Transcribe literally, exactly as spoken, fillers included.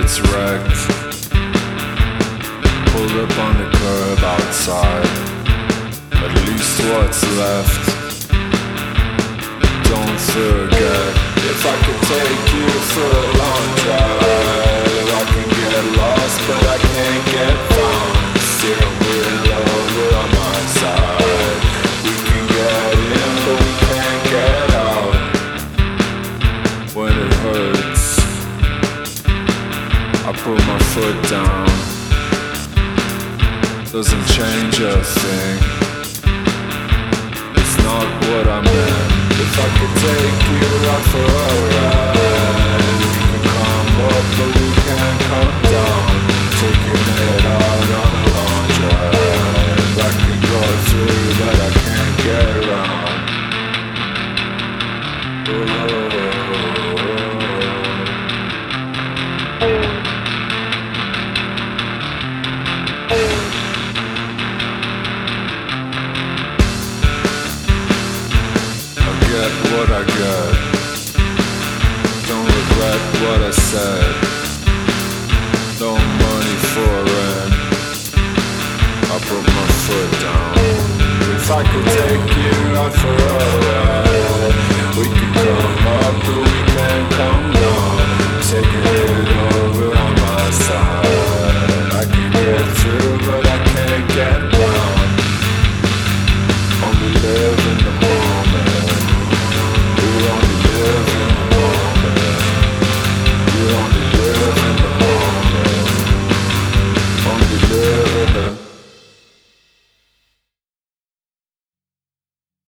was wrecked. Pulled up on the curb outside. At least what's left. Don't forget, if I could take you for a long drive, I can get lost, but I can't get found. Steering wheel over on my side. We can get in, but we can't get out. When it hurts, I put my foot down. Doesn't change a thing. It's not what I meant. If I could take you out for a ride, we can come up, but we can't come down. Taking it out on a long drive. I can go through, but I can't get around. Oh. Get what I got. Don't regret what I said. No money for rent. I put my foot down. If I could take you out for a ride.